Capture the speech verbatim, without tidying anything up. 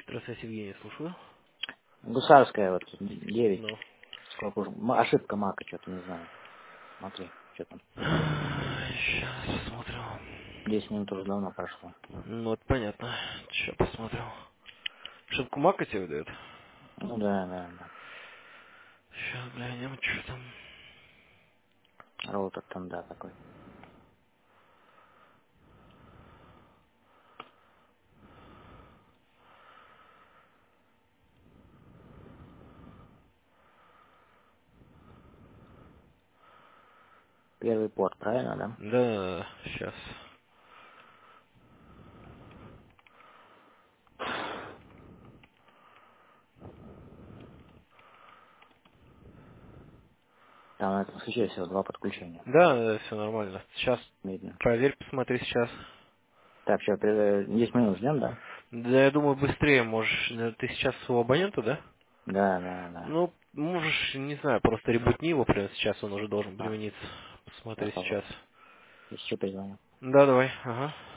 Здравствуйте, Евгений, слушаю. Гусарская, вот, девять. Ну. Сколько уже? М- Ошибка мака, что-то не знаю. Смотри, что там. Сейчас посмотрю. Десять минут уже давно прошло. Ну, вот понятно. Сейчас посмотрю. Ошибку Мака тебе выдает? Ну да, да, да. Сейчас глянем, что там. Роутер там, да, такой. Первый порт, правильно, да? Да, сейчас. Там на этом случае всего два подключения. Да, все нормально. Сейчас Видно. проверь, посмотри сейчас. Так, что, десять минут ждем, да? Да, я думаю, быстрее можешь. э, Ты сейчас у абонента, да? Да, да, да. Ну, можешь, не знаю, просто ребутни его прямо сейчас, он уже должен А, примениться. сейчас Посмотри сейчас. попробую. Если что, перезвоню. Да, давай, ага.